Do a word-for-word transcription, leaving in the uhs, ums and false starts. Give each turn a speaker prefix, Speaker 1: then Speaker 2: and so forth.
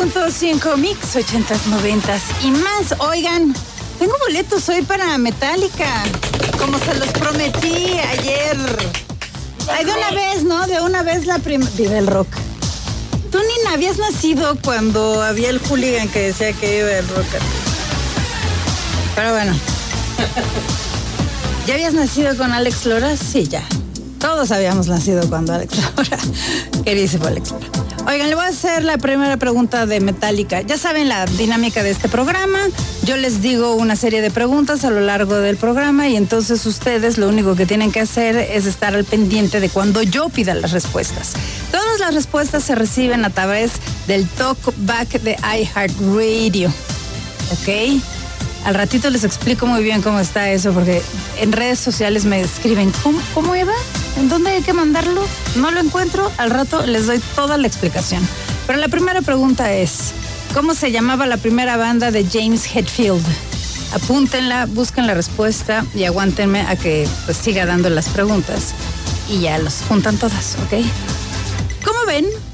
Speaker 1: punto cinco Mix, ochentas, noventas y más. Oigan, tengo boletos hoy para Metallica, como se los prometí ayer. Ay, de una vez, ¿no? De una vez la primera... Viva el rock. Tú ni habías nacido cuando había el hooligan que decía que iba el rock. Pero bueno. ¿Ya habías nacido con Alex Lora? Sí, ya. Todos habíamos nacido cuando Alex Lora. Queridísimo Alex Lora. Oigan, le voy a hacer la primera pregunta de Metallica. Ya saben la dinámica de este programa. Yo les digo una serie de preguntas a lo largo del programa y entonces ustedes lo único que tienen que hacer es estar al pendiente de cuando yo pida las respuestas. Todas las respuestas se reciben a través del talkback de iHeartRadio. ¿Ok? Al ratito les explico muy bien cómo está eso, porque en redes sociales me escriben, ¿cómo, cómo Eva? ¿En dónde hay que mandarlo? No lo encuentro, al rato les doy toda la explicación. Pero la primera pregunta es, ¿cómo se llamaba la primera banda de James Hetfield? Apúntenla, busquen la respuesta y aguántenme a que pues, siga dando las preguntas y ya los juntan todas, ¿ok? ¿Cómo ven?